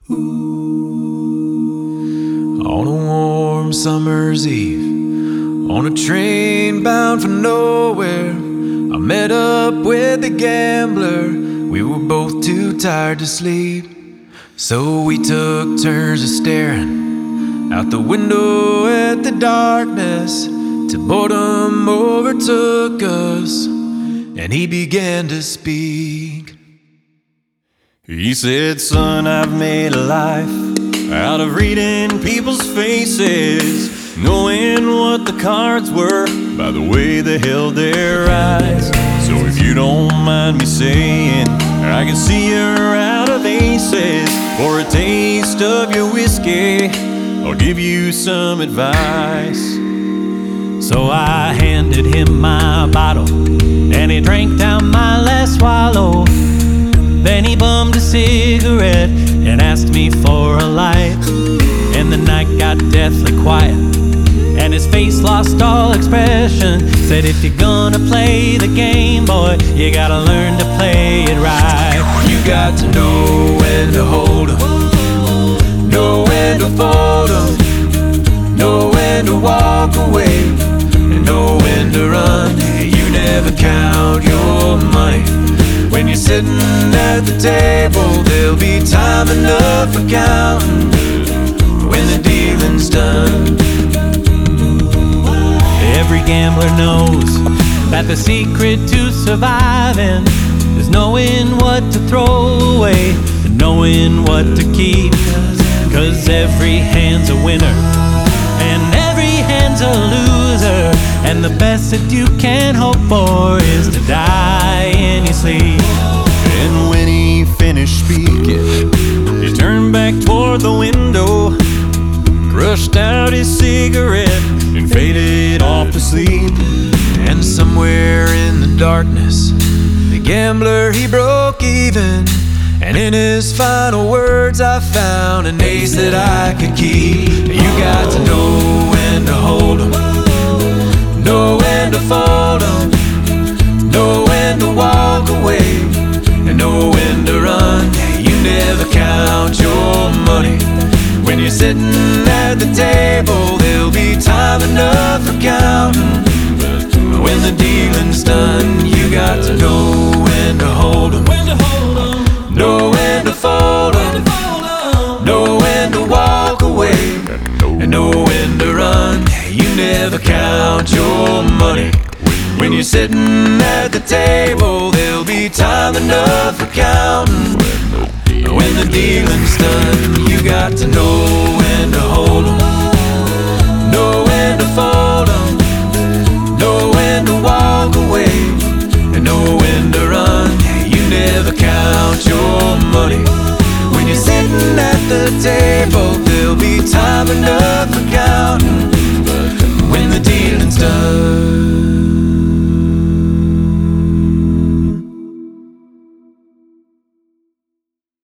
On a warm summer's eve, on a train bound for nowhere, I met up with a gambler. We were both too tired to sleep, so we took turns of staring out the window at the darkness till boredom overtook us and he began to speak. He said, "Son, I've made a life out of reading people's faces, knowing what the cards were by the way they held their eyes. So if you don't mind me saying, I can see you're out of aces. For a taste of your whiskey, I'll give you some advice." So I handed him my bottle, and he drank down my last swallow. Then he bummed a cigarette and asked me for a light. And the night got deathly quiet, and his face lost all expression. Said, "If you're gonna play the game, boy, you gotta learn to play it right. You got to know when to hold 'em, know when to fold 'em, know when to walk away, and know when to run. You never count your money. When you're sitting at the table, there'll be time enough for counting when the dealing's done." Every gambler knows that the secret to surviving is knowing what to throw away and knowing what to keep. 'Cause every hand's a winner and every hand's a loser, and the best that you can hope for is to die in your sleep. And when he finished speaking, he turned back toward the window, crushed out his cigarette, and faded off to sleep. And somewhere in the darkness, the gambler, he broke even. And in his final words, I found an ace that I could keep. You got to know when to hold 'em, know when to fold 'em, know when to walk away, and know when to run. You never count your money. When you're sitting at the table, there'll be time enough for counting. When the dealing's done, you got to know when to hold 'em, know when to fold 'em, know when to walk away, and know when to run. You never count your money. When you're sitting at the table, there'll be time enough for counting. When the dealing's done, you got to know when to hold 'em, know when to fold 'em, know when to walk away, and know when to run. You never count your money. When you're sitting at the table, there'll be time enough for counting.